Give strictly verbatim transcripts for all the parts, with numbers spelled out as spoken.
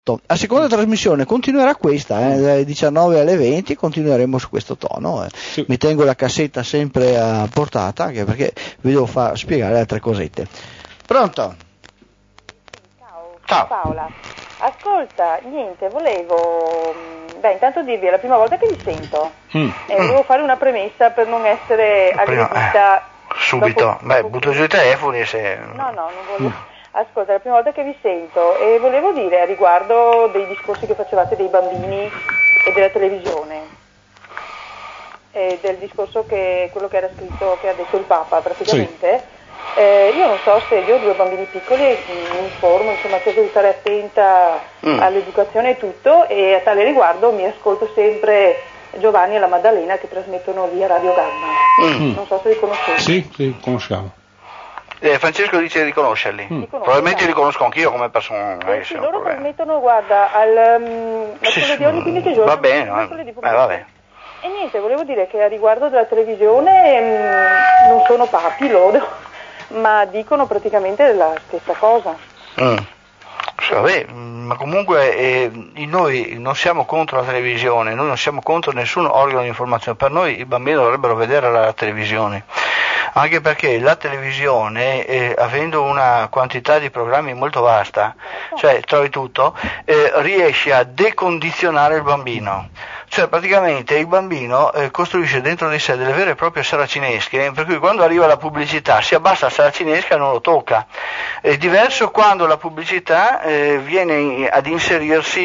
fatto. La seconda trasmissione continuerà questa, eh, dalle diciannove alle venti continueremo su questo tono. Eh. Sì. Mi tengo la cassetta sempre a portata, anche perché vi devo far spiegare altre cosette. Pronto? Ciao, Ciao. Paola. Ascolta, niente, volevo, beh, intanto dirvi, è la prima volta che vi sento mm. e volevo fare una premessa per non essere aggredita. Eh, subito, dopo, beh, dopo butto giù i telefoni se... No, no, non voglio. Mm. Ascolta, è la prima volta che vi sento e volevo dire a riguardo dei discorsi che facevate dei bambini e della televisione, e del discorso che, quello che era scritto, che ha detto il Papa praticamente. Sì. Eh, io non so se io ho due bambini piccoli e mi informo, insomma cerco di stare attenta mm. all'educazione e tutto, e a tale riguardo mi ascolto sempre Giovanni e la Maddalena che trasmettono via Radio Gamma. Mm. Non so se li conoscete. Sì, sì, conosciamo. Eh, Francesco dice di conoscerli. Mm. Probabilmente li conosco anch'io come persona. Eh, sì, loro trasmettono, guarda, al um, sì, sì, ogni quindici giorni. Va bene, eh, va bene. E niente, volevo dire che a riguardo della televisione mh, non sono papi loro, ma dicono praticamente la stessa cosa. Mm. Vabbè, ma comunque eh, noi non siamo contro la televisione, noi non siamo contro nessun organo di informazione, per noi i bambini dovrebbero vedere la televisione, anche perché la televisione, eh, avendo una quantità di programmi molto vasta, cioè trovi tutto, eh, riesce a decondizionare il bambino. Cioè praticamente il bambino eh, costruisce dentro di sé delle vere e proprie saracinesche, per cui quando arriva la pubblicità si abbassa la saracinesca e non lo tocca. È diverso quando la pubblicità eh, viene ad inserirsi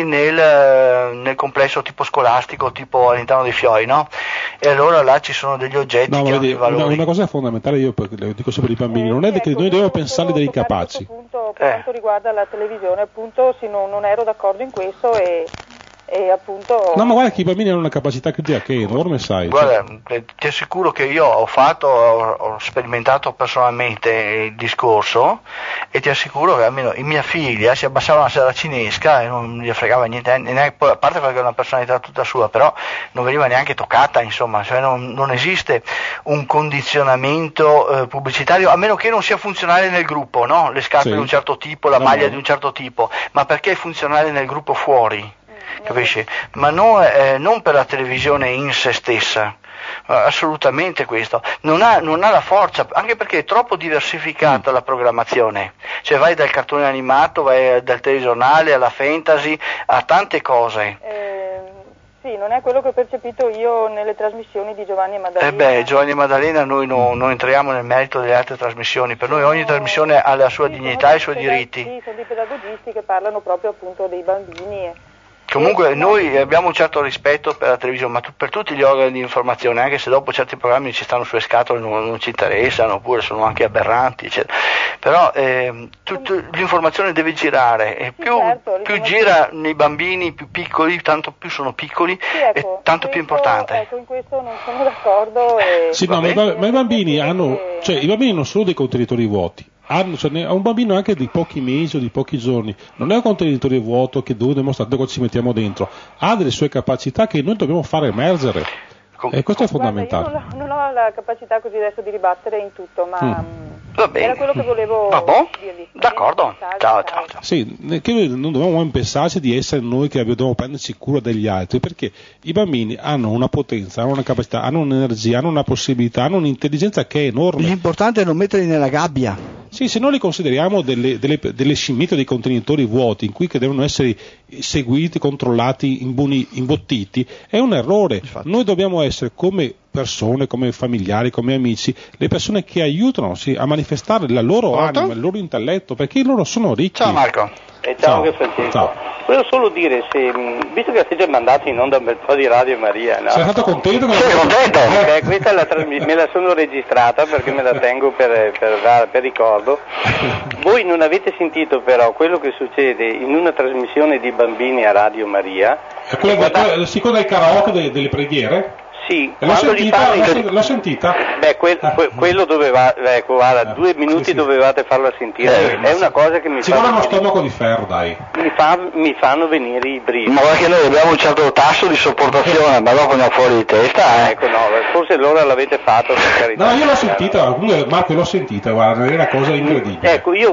nel, nel complesso tipo scolastico, tipo all'interno dei fioi, no? E allora là ci sono degli oggetti no, che hanno dei valori. Una, una cosa fondamentale, io lo dico sempre ai bambini, non è che noi dobbiamo pensare degli incapaci. Punto, per eh. quanto riguarda la televisione, appunto, sì, non, non ero d'accordo in questo e... e appunto no, ma guarda che i bambini hanno una capacità che è enorme, sai. Guarda, cioè... ti assicuro che io ho fatto, ho, ho sperimentato personalmente il discorso e ti assicuro che almeno in mia figlia si abbassava una saracinesca e non gli fregava niente, neanche, a parte perché è una personalità tutta sua, però non veniva neanche toccata, insomma, cioè non, non esiste un condizionamento eh, pubblicitario, a meno che non sia funzionale nel gruppo, no? Le scarpe sì. di un certo tipo, la no, maglia no. di un certo tipo, ma perché è funzionale nel gruppo fuori? Capisci? Ma no, eh, non per la televisione in se stessa, assolutamente questo, non ha, non ha la forza, anche perché è troppo diversificata la programmazione, cioè vai dal cartone animato, vai dal telegiornale alla fantasy, a tante cose. Eh, sì, non è quello che ho percepito io nelle trasmissioni di Giovanni e Maddalena. Eh beh, Giovanni e Maddalena noi non, non entriamo nel merito delle altre trasmissioni, per noi ogni no, trasmissione ha la sua sì, dignità e i suoi diritti. Sì, sono dei pedagogisti che parlano proprio appunto dei bambini e... Comunque noi abbiamo un certo rispetto per la televisione, ma per tutti gli organi di informazione, anche se dopo certi programmi ci stanno sulle scatole, non, non ci interessano, oppure sono anche aberranti, eccetera. Però eh, tut, l'informazione deve girare, e più, certo, più gira nei bambini più piccoli, tanto più sono piccoli, sì, ecco, e tanto questo, più importante. Ecco, in questo non sono d'accordo. E... Sì, no, ma, ma i bambini hanno, cioè i bambini non sono dei contenitori vuoti. Hanno, cioè, a un bambino anche di pochi mesi o di pochi giorni non è un contenitore vuoto che dove dimostrare cosa ci mettiamo dentro, ha delle sue capacità che noi dobbiamo fare emergere e questo è fondamentale. Guarda, io non ho, non ho la capacità così adesso di ribattere in tutto, ma mm. Va bene. Era quello che volevo Va bon? dirvi. D'accordo. Ciao, ciao, ciao, ciao. Sì, che noi non dobbiamo mai pensarci di essere noi che dobbiamo prenderci cura degli altri, perché i bambini hanno una potenza, hanno una capacità, hanno un'energia, hanno una possibilità, hanno un'intelligenza che è enorme. L'importante è non metterli nella gabbia. Sì, se noi li consideriamo delle, delle, delle scimmie, dei contenitori vuoti in cui che devono essere seguiti, controllati, imbuni, imbottiti, è un errore. Infatti. Noi dobbiamo essere come persone, come familiari, come amici, le persone che aiutano sì, a manifestare la loro Pronto? anima, il loro intelletto, perché loro sono ricchi. Ciao Marco. Eh, ciao, ciao. Francesco. Ciao. Volevo solo dire, se, visto che siete mandati in onda un bel po' di Radio Maria, no? Sei stato contento? Sei contento? Beh, questa la trasmi- me la sono registrata perché me la tengo per, per, per ricordo. Voi non avete sentito però quello che succede in una trasmissione di bambini a Radio Maria? È quello guarda... si del karaoke delle, delle preghiere? Sì, l'ho sentita, fanno... l'ho sentita? Beh, que- que- quello doveva, ecco, guarda, due minuti sì, sì. dovevate farla sentire, eh, è una cosa che mi ci fa... Ci vuole uno stomaco di ferro, dai. Mi, fa, mi fanno venire i brividi. Ma guarda che noi abbiamo un certo tasso di sopportazione, ma dopo andiamo fuori di testa, eh. Ecco, no, forse allora l'avete fatto, per carità. No, io l'ho sentita, Marco, l'ho sentita, guarda, è una cosa incredibile. Ecco, io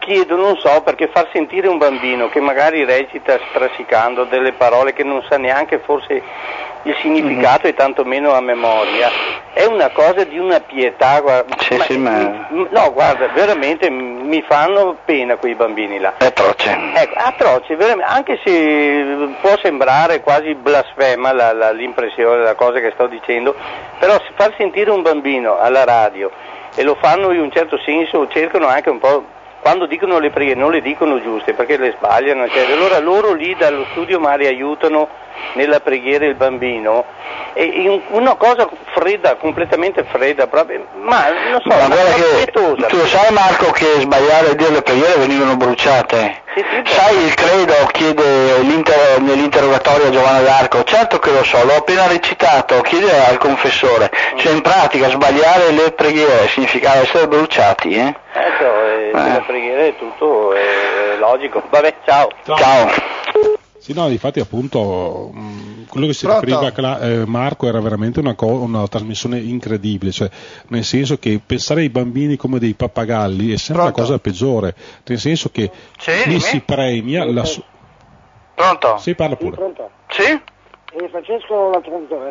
chiedo, non so, perché far sentire un bambino che magari recita strasicando delle parole che non sa neanche forse il significato mm-hmm. e tantomeno a memoria, è una cosa di una pietà, guarda, sì, ma, sì, ma... mi, no guarda, veramente mi fanno pena quei bambini là. È atroce. Ecco, atroce, veramente, anche se può sembrare quasi blasfema la, la, l'impressione, la cosa che sto dicendo, però far sentire un bambino alla radio, e lo fanno in un certo senso, cercano anche un po', quando dicono le preghiere non le dicono giuste perché le sbagliano, cioè, allora loro lì dallo studio Mari aiutano nella preghiera il bambino, e in una cosa fredda, completamente fredda proprio, ma non so, ma ma che, tu sai Marco che sbagliare a dire le preghiere venivano bruciate, sì, sì, sai il credo, chiede l'inter, nell'interrogatorio a Giovanna d'Arco, certo che lo so, l'ho appena recitato, chiede al confessore, mm. cioè in pratica sbagliare le preghiere significava essere bruciati, eh? Ecco, eh, eh. la preghiera è tutto, è logico, vabbè, ciao. Ciao. ciao. Sì, no, infatti appunto mh, quello che si riferiva a eh, Marco era veramente una, co- una trasmissione incredibile, cioè nel senso che pensare ai bambini come dei pappagalli è sempre Pronto? La cosa peggiore, nel senso che sì, li si premia la su- Pronto? Sì, parla pure. Sì, pronto? Sì? E Francesco l'altro conduttore?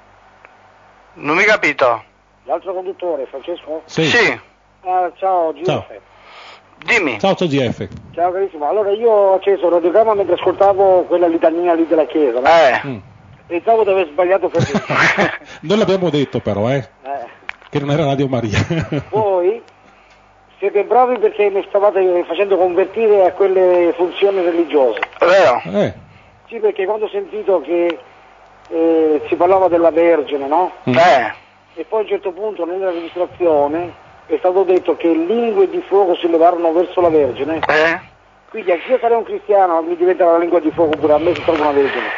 Non mi capito. L'altro conduttore, Francesco? Sì. sì. Ah, ciao, G F. Ciao. Dimmi. Ciao, ciao G F. Ciao carissimo, allora io ho acceso il radiogramma mentre ascoltavo quella litania lì della chiesa, no? Eh. Mm. Pensavo di aver sbagliato per Non l'abbiamo detto però, eh, eh. che non era Radio Maria. Voi siete bravi perché mi stavate facendo convertire a quelle funzioni religiose. È vero? Eh. Sì, perché quando ho sentito che eh, si parlava della Vergine, no? Mm. Eh. E poi a un certo punto nella registrazione è stato detto che lingue di fuoco si levarono verso la Vergine. Eh? Quindi anch'io sarei un cristiano, mi diventa la lingua di fuoco pure a me si trova una Vergine.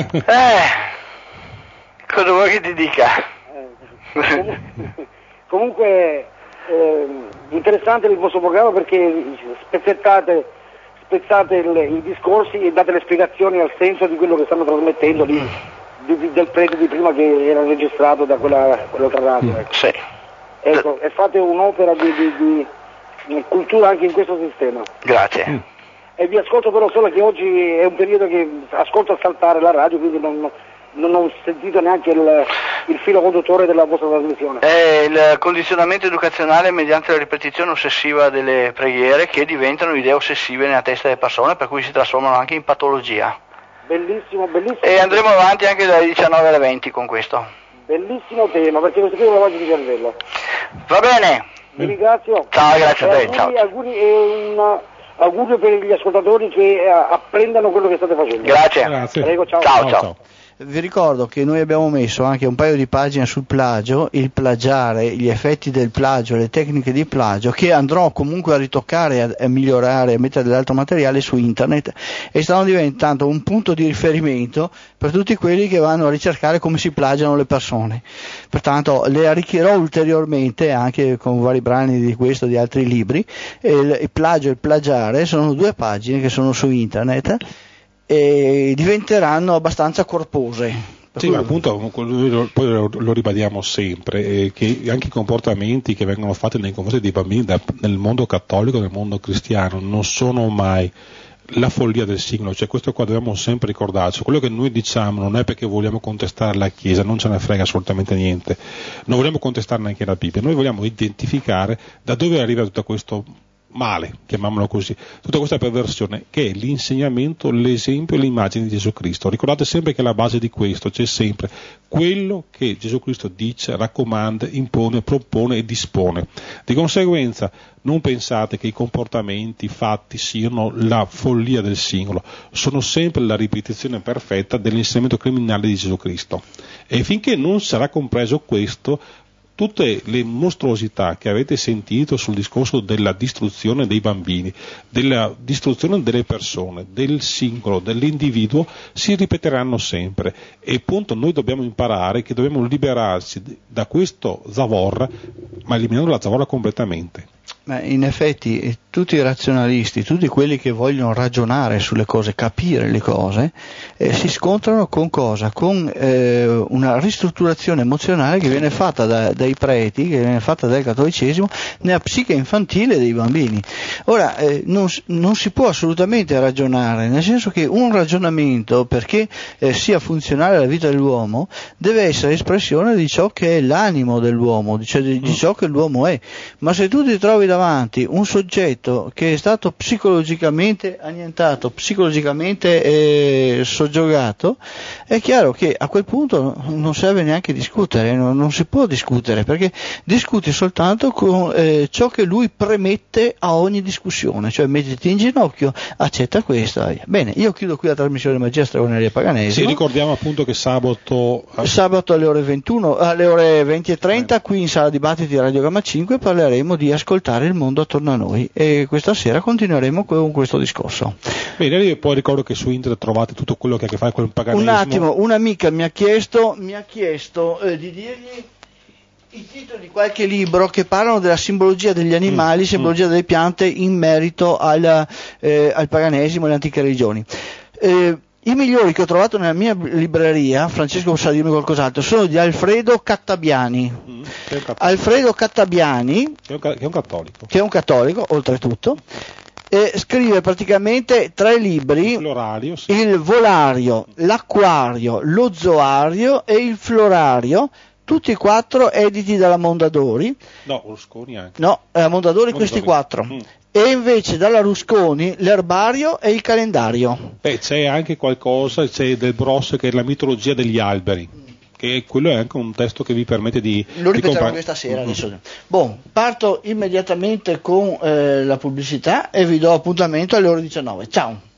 eh, cosa vuoi che ti dica? Eh, comunque comunque eh, interessante il vostro programma perché spezzettate, spezzate il, i discorsi e date le spiegazioni al senso di quello che stanno trasmettendo lì, di, di, del prete di prima che era registrato da quella, quell'altra radio. Ecco. Sì. Ecco, e fate un'opera di, di, di cultura anche in questo sistema. Grazie. Mm. E vi ascolto però solo che oggi è un periodo che ascolto a saltare la radio, quindi non, non ho sentito neanche il, il filo conduttore della vostra trasmissione. È il condizionamento educazionale mediante la ripetizione ossessiva delle preghiere che diventano idee ossessive nella testa delle persone, per cui si trasformano anche in patologia. Bellissimo, bellissimo. E andremo avanti anche dalle diciannove alle venti con questo. Bellissimo tema, perché lo sapevo lavaggi di cervello. Va bene. Vi ringrazio. Ciao, grazie a te. Auguri, Ciao. Auguri, e un augurio per gli ascoltatori che eh, apprendano quello che state facendo. Grazie. Grazie. Prego, ciao. Ciao, ciao. ciao. ciao. Vi ricordo che noi abbiamo messo anche un paio di pagine sul plagio, il plagiare, gli effetti del plagio, le tecniche di plagio, che andrò comunque a ritoccare, a, a migliorare, a mettere dell'altro materiale su internet, e stanno diventando un punto di riferimento per tutti quelli che vanno a ricercare come si plagiano le persone. Pertanto le arricchirò ulteriormente anche con vari brani di questo e di altri libri. Il, il plagio e il plagiare sono due pagine che sono su internet e diventeranno abbastanza corpose. Sì, ma appunto poi lo, lo ribadiamo sempre, eh, che anche i comportamenti che vengono fatti nei confronti dei bambini da, nel mondo cattolico, nel mondo cristiano, non sono mai la follia del singolo, cioè questo qua dobbiamo sempre ricordarci. Quello che noi diciamo non è perché vogliamo contestare la Chiesa, non ce ne frega assolutamente niente, non vogliamo contestare neanche la Bibbia, noi vogliamo identificare da dove arriva tutto questo male, chiamiamolo così, tutta questa perversione, che è l'insegnamento, l'esempio e l'immagine di Gesù Cristo. Ricordate sempre che alla base di questo c'è sempre quello che Gesù Cristo dice, raccomanda, impone, propone e dispone. Di conseguenza non pensate che i comportamenti, i fatti siano la follia del singolo, sono sempre la ripetizione perfetta dell'insegnamento criminale di Gesù Cristo. E finché non sarà compreso questo, tutte le mostruosità che avete sentito sul discorso della distruzione dei bambini, della distruzione delle persone, del singolo, dell'individuo, si ripeteranno sempre. E appunto noi dobbiamo imparare che dobbiamo liberarci da questo zavorra, ma eliminando la zavorra completamente. Ma in effetti tutti i razionalisti, tutti quelli che vogliono ragionare sulle cose, capire le cose, eh, si scontrano con cosa? Con eh, una ristrutturazione emozionale che viene fatta da, dai preti, che viene fatta dal cattolicesimo nella psiche infantile dei bambini. Ora, eh, non, non si può assolutamente ragionare, nel senso che un ragionamento, perché eh, sia funzionale alla vita dell'uomo, deve essere espressione di ciò che è l'animo dell'uomo, cioè di, di ciò che l'uomo è. Ma se tu ti trovi davanti un soggetto che è stato psicologicamente annientato, psicologicamente eh, soggiogato, è chiaro che a quel punto non serve neanche discutere, non, non si può discutere, perché discuti soltanto con eh, ciò che lui premette a ogni discussione, cioè mettiti in ginocchio, accetta questo. Bene, io chiudo qui la trasmissione Magia, Stregoneria e Paganesimo. Sì, ricordiamo appunto che sabato sabato alle ore ventuno, alle ore venti e trenta, qui in sala dibattiti Radio Gamma cinque parleremo di ascoltare il mondo attorno a noi, e questa sera continueremo con questo discorso. Bene, io poi ricordo che su internet trovate tutto quello che ha a che fare con il paganesimo. Un attimo, un'amica mi ha chiesto, mi ha chiesto eh, di dirgli i titoli di qualche libro che parlano della simbologia degli animali, mm, simbologia mm. delle piante in merito al, eh, al paganesimo e alle antiche religioni. Eh, I migliori che ho trovato nella mia libreria, Francesco sa dirmi qualcos'altro, sono di Alfredo Cattabiani. Mm, che è Alfredo Cattabiani, che è, un, che è un cattolico. Che è un cattolico, oltretutto. E scrive praticamente tre libri: il florario, sì. il volario, l'acquario, lo zoario e il florario, tutti e quattro editi dalla Mondadori. No, Rusconi anche. No, eh, Mondadori, Mondadori questi quattro. Mm. E invece dalla Rusconi l'erbario e il calendario. Beh, c'è anche qualcosa, c'è del Bros, che è la mitologia degli alberi, che quello è anche un testo che vi permette di lo ripeterò compar- questa sera. Mm-hmm. Adesso. Bon, parto immediatamente con eh, la pubblicità e vi do appuntamento alle ore diciannove. Ciao.